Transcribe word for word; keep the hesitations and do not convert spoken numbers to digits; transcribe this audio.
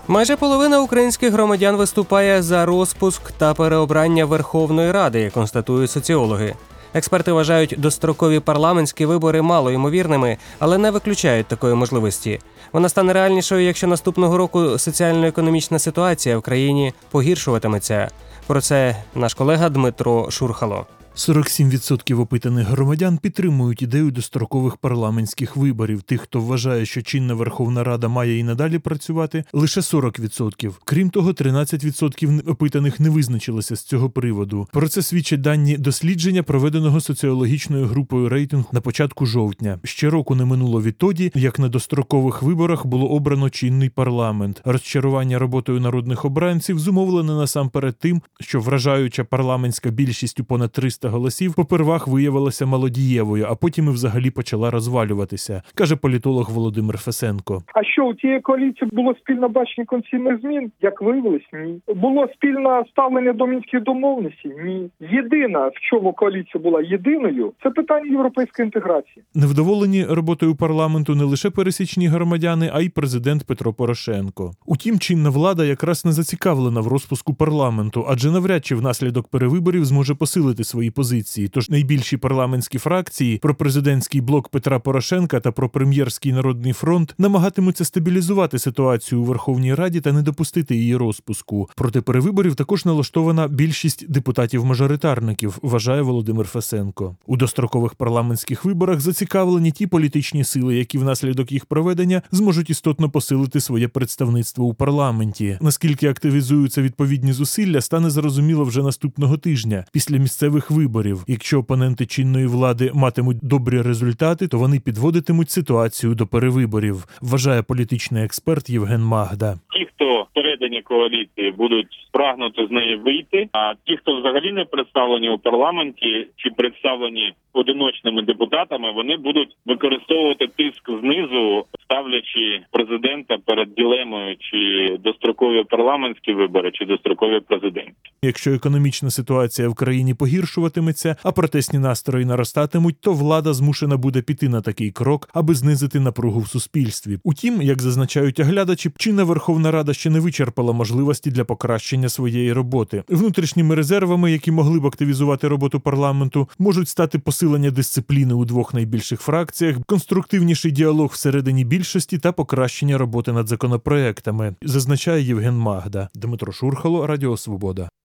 Майже половина українських громадян виступає за розпуск та переобрання Верховної Ради, констатують соціологи. Експерти вважають дострокові парламентські вибори малоймовірними, але не виключають такої можливості. Вона стане реальнішою, якщо наступного року соціально-економічна ситуація в країні погіршуватиметься. Про це наш колега Дмитро Шурхало. сорок сім відсотків опитаних громадян підтримують ідею дострокових парламентських виборів. Тих, хто вважає, що чинна Верховна Рада має і надалі працювати, лише сорок відсотків. Крім того, тринадцять відсотків опитаних не визначилися з цього приводу. Про це свідчать дані дослідження, проведеного соціологічною групою «Рейтинг» на початку жовтня. Ще року не минуло відтоді, як на дострокових виборах було обрано чинний парламент. Розчарування роботою народних обранців зумовлене насамперед тим, що вражаюча парламентська більшість у понад триста голосів попервах виявилася малодієвою, а потім і взагалі почала розвалюватися, каже політолог Володимир Фесенко. А що, у тієї коаліції було спільне бачення конституційних змін? Як виявилось, ні. Було спільне ставлення до мінських домовленостей? Ні. Єдина, в чому коаліція була єдиною, це питання європейської інтеграції. Невдоволені роботою парламенту не лише пересічні громадяни, а й президент Петро Порошенко. Утім, чинна влада якраз не зацікавлена в розпуску парламенту, адже навряд чи внаслідок перевиборів зможе посилити свої позиції. Тож найбільші парламентські фракції, пропрезидентський блок Петра Порошенка та пропрем'єрський Народний фронт, намагатимуться стабілізувати ситуацію у Верховній Раді та не допустити її розпуску. Проти перевиборів також налаштована більшість депутатів-мажоритарників, вважає Володимир Фесенко. У дострокових парламентських виборах зацікавлені ті політичні сили, які внаслідок їх проведення зможуть істотно посилити своє представництво у парламенті. Наскільки активізуються відповідні зусилля, стане зрозуміло вже наступного тижня, після місцевих виборів. Якщо опоненти чинної влади матимуть добрі результати, то вони підводитимуть ситуацію до перевиборів, вважає політичний експерт Євген Магда. Ті, хто всередині коаліції будуть прагнути з неї вийти, а ті, хто взагалі не представлені у парламенті чи представлені одиночними депутатами, вони будуть використовувати тиск знизу, ставлячи президента перед дилемою, чи дострокові парламентські вибори, чи дострокові президентські. Якщо економічна ситуація в країні погіршуватиметься, а протестні настрої наростатимуть, то влада змушена буде піти на такий крок, аби знизити напругу в суспільстві. Утім, як зазначають оглядачі, чинна Верховна Рада ще не вичерпала можливості для покращення своєї роботи. Внутрішніми резервами, які могли б активізувати роботу парламенту, можуть стати посилення дисципліни у двох найбільших фракціях, конструктивніший діалог всередині більшості та покращення роботи над законопроектами, зазначає Євген Магда. Дмитро Шурхало, Радіо Свобода.